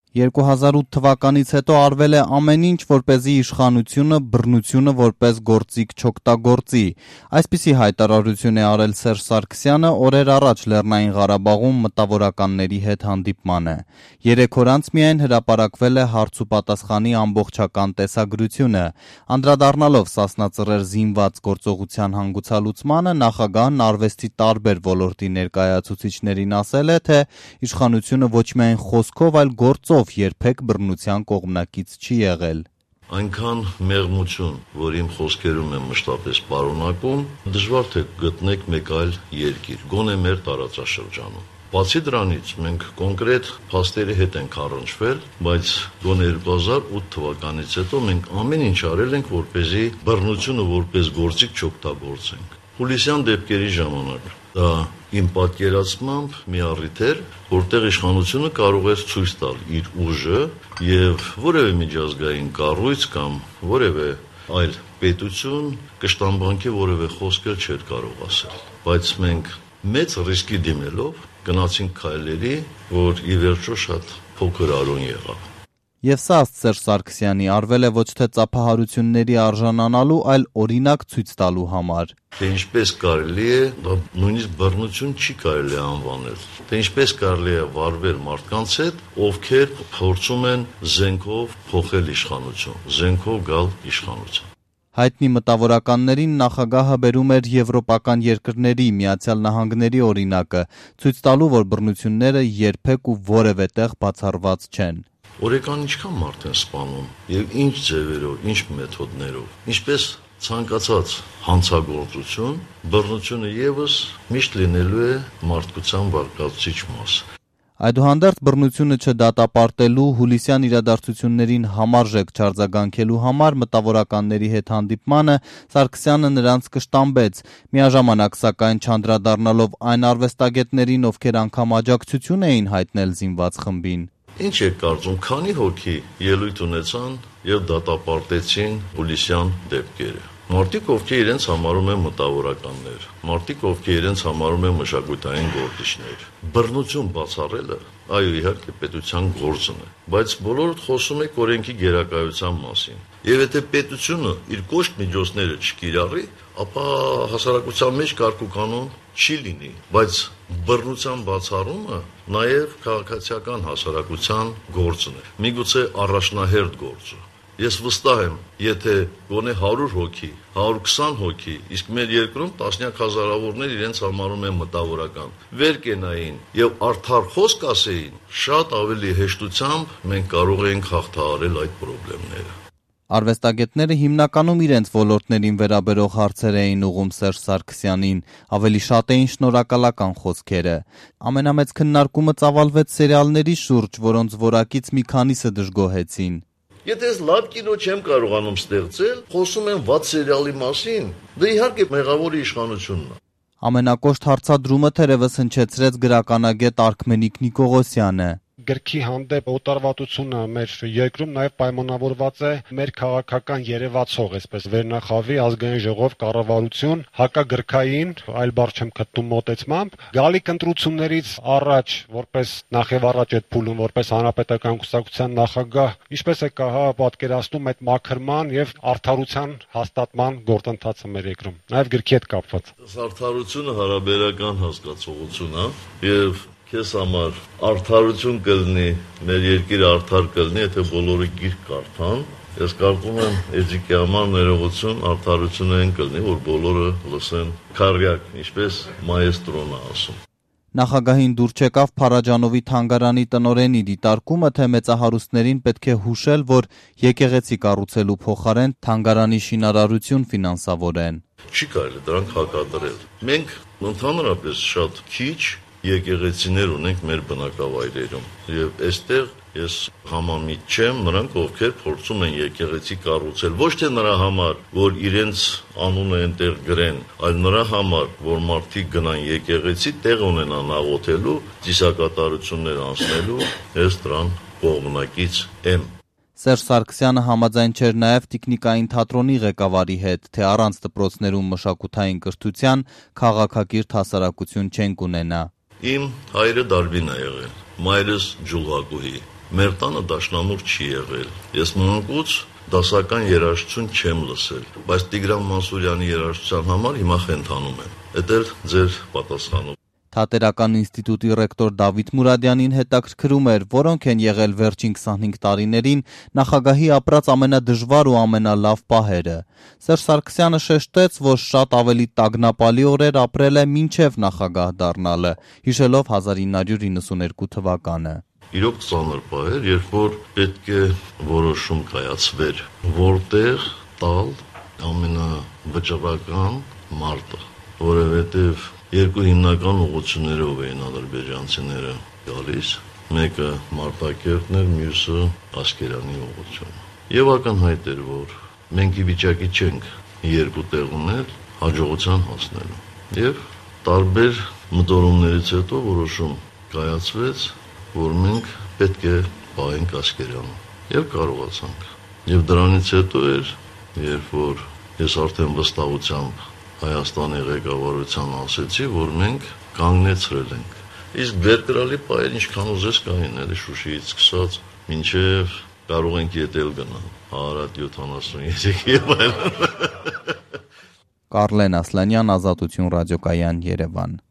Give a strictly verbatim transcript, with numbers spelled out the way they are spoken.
երկու հազար ութ թվականից հետո արվել է ամեն ինչ, որպեսզի իշխանությունը բռնությունը որպես գործիք չօգտագործի։ Այսպիսի հայտարարություն է արել Սերժ Սարգսյանը օրեր առաջ Լեռնային Ղարաբաղում մտավորականների հետ հանդիպմանը։ Երեք օր անց միայն հրապարակվել է հարց ու պատասխանի ամբողջական տեսագրությունը։ Անդրադառնալով Սասնա Ծռեր զինված գործողության հանգուցալուծմանը, նախագահն արվեստի տարբեր ոլորտի ներկայացուցիչներին ասել է, թե իշխանությունը ոչ միայն խոսքով, այլ գործով երբեք բռնության կողմնակից չի եղել։ Այնքան մեղմություն, որ իմ խոսքերում եմ մշտապես պարունակում, դժվար թե գտնեք մեկ այլ երկիր, գոնե մեր տարածաշրջանում։ Բացի դրանից, մենք կոնկրետ փաստերի հետ ենք առնչվել, բայց գոնե երկու հազար ութ թվականից հետո մենք ամեն ինչ արել ենք, որպեսզի բռնությունը որպես գործիք չօգտագործենք։ Հուլիսյան դեպքերի ժամանակ դա իմ պատկերացմամբ մի առիթ էր, որտեղ իշխանությունը կարող էր ցույց տալ իր ուժը եւ որևէ միջազգային կառույց կամ որևէ այլ պետություն կշտամբանքի որևէ խոսքեր չէր կարող ասել, բայց մենք մեծ ռիսկի դիմելով գնացինք քայլերի, որ ի վերջո շատ փոքր արուն եղավ։ Եվ սա ըստ Սերժ Սարգսյանի արվել է ոչ թե ծափահարությունների արժանանալու, այլ օրինակ ցույց տալու համար։ Թե ինչպես կարելի է, դա նույնիսկ բռնություն չի կարելի անվանել։ Թե ինչպես կարելի է վարվել մարդկանց հետ, ովքեր փորձում են զենքով փոխել իշխանություն, զենքով գալ իշխանության։ Հայտնի մտավորականներին նախագահը բերում էր եվրոպական երկրների, Միացյալ Նահանգների օրինակը, ցույց տալու, որ բռնությունները երբեք ու որևէ տեղ բացառված չեն։ Օրեկան ինչքան մարդ են սպանում եւ ինչ ձևերով, ինչ մեթոդներով, ինչպես ցանկացած հանցագործություն, բռնությունը եւս միշտ լինելու է մարդկության բարգավաճիչ մասը։ Այդուհանդերձ բռնությունը չդատապարտելու, հուլիսյան իրադարձություններին համարժեք չարձագանքելու համար մտավորականների հետ հանդիպմանը Սարգսյանը նրանց կշտամբեց, միաժամանակ սակայն չանդրադառնալով այն արվեստագետներին, ովքեր անգամ աջակցություն էին հայտնել զինված խմբին։ Ինչ եք կարծում, քանի հոգի ելույթ ունեցան եւ դատապարտեցին հուլիսյան դեպքերը։ Մարդիկ, ովքեր իրենց համարում են մտավորականներ, մարդիկ, ովքեր իրենց համարում են մշակութային գործիչներ։ Բռնություն բացառելը, այո, իհարկե պետության գործն է, բայց բոլորդ խոսում եք օրենքի գերակայության մասին։ Եվ եթե պետությունը իր կոշտ միջոցները չկիրառի, ապա հասարակության մեջ կարգ ու կանոն չի լինի, բայց բռնության բացառումը նաև քաղաքացիական հասարակության գործն է, միգուցե առաջնահերթ գործը։ Ես վստահ եմ, եթե գոնե հարյուր հոգի, հարյուր քսան հոգի, իսկ մեր երկրում տասնյակ հազարավորներ իրենց համարում են մտավորական, վեր կենային եւ արդար խոսք ասեին, շատ ավելի հեշտությամբ մենք կարող ենք հաղթահարել այդ խնդիրները։ Արվեստագետները հիմնականում իրենց ոլորտներին վերաբերող հարցեր էին ուղղում Սերժ Սարգսյանին, ավելի շատ էին շնորհակալական խոսքերը։ Ամենամեծ քննարկումը ծավալվեց սերիալների շուրջ, որոնց որակից մի քանիսը դժգոհեցին։ Եթե ես լավ կինո չեմ կարողանում ստեղծել, խոսում եմ վատ սերիալի մասին, դա իհարկե մեղավորի իշխանությունն է։ Ամենակոշտ հարցադրումը թերևս հնչեցրեց գրականագետ Արքմենիկ Նիկողոսյանը։ Գրքի հանդեպ օտարվածությունը մեր երկրում նաև պայմանավորված է մեր քաղաքական երևացող, այսպես վերնախավի ազգային ժողով կառավարություն, հակագրքային, այլ բառ չեմ գտնում մոտեցմամբ, գալիք ընտրություններից առաջ, որպես նախևառաջ այդ փուլում, որպես հանրապետական կուսակցության նախագահ, ինչպես է կահա պատկերացնում այդ մաքրման եւ արդարության հաստատման գործընթացը մեր երկրում, նաև գրքի հետ կապված։ Արդարությունը հարաբերական հասկացողություն է եւ Քեզ համար արդարություն կլինի, մեր երկիրը արդար կլինի, եթե բոլորը գիրք կարդան։ Ես կարծում եմ Էջիկի համար ներողություն արդարությունը են կլինի, որ բոլորը լսեն քարյակ, ինչպես մայեստրոն է ասում։ Նախագահին դուր չեկավ Փարաջանովի թանգարանի տնօրենի դիտարկումը, թե մեծահարուստներին պետք է հուշել, որ եկեղեցի կառուցելու փոխարեն թանգարանի շինարարություն ֆինանսավորեն։ Չի կարելի դրանք հակադրել։ Մենք ընդհանրապես շատ քիչ եկեղեցիներ ունենք մեր բնակավայրերում եւ այստեղ ես համամիտ չեմ նրանք ովքեր փորձում են եկեղեցի կառուցել ոչ թե նրա համար որ իրենց անունը այնտեղ գրեն այլ նրա համար որ մարդիկ գնան եկեղեցի տեղ ունենան աղոթելու ծիսակատարություններ անցնելու ես դրան կողմնակից եմ։ Սերժ Սարգսյանը համաձայն չէր նաև տիկնիկային թատրոնի ղեկավարի հետ, թե առանց դպրոցներում մշակութային կրթության քաղաքակիրթ հասարակություն չենք ունենա։ Իմ հայրը Դարբին է եղել, մայրս ջուլհակուհի, Մեր տանը դաշնամուր չի եղել։ Ես մանկուց դասական երաժշտություն չեմ լսել, բայց Տիգրան Մանսուրյանի երաժշտության համար հիմա խենթանում եմ։ Դա էլ ձեր պատասխանով։ Թատերական ինստիտուտի ռեկտոր Դավիթ Մուրադյանին հետաքրքրում էր, որոնք են եղել վերջին քսանհինգ տարիներին նախագահի ապրած ամենադժվար ու ամենալավ պահերը։ Սերժ Սարգսյանը շեշտեց, որ շատ ավելի տագնապալի օրեր ապրել է մինչև նախագահ դառնալը, հիշելով հազար ինը հարյուր իննսուներկու թվականը։ Իրոք ծանր պահ էր, երբ որ պետք է որոշում կայացվեր, որտեղ տալ ամենավճռական մարտը, որովհետև երկու հիմնական ուղղություններով էին ադրբեջանցիները գալիս, մեկը Մարտակերտն էր, մյուսը Ասկերանի ուղղությունը։ Եվ ակնհայտ էր, որ մենք ի վիճակի չենք երկու տեղ ունել հաջողության հասնելու։ Եվ տարբեր մտորումներից հետո որոշում կայացվեց, որ մենք պետք է պահենք Ասկերանը, եւ կարողացանք։ Եվ դրանից հետո էր, երբ որ ես արդեն վստահությամբ Հայաստանի ղեկավարության ասեցի, որ մենք կանգնեցրել ենք։ Իսկ վերկրալի պահեր ինչքան ուզես կային, էլի Շուշիից սկսած, մինչև կարող ենք ետել գնալ, Արարատ յոթանասունյոթ եւ այլն։ Կարլեն Ասլանյան, Ազատություն ռադիոկայան, Երևան։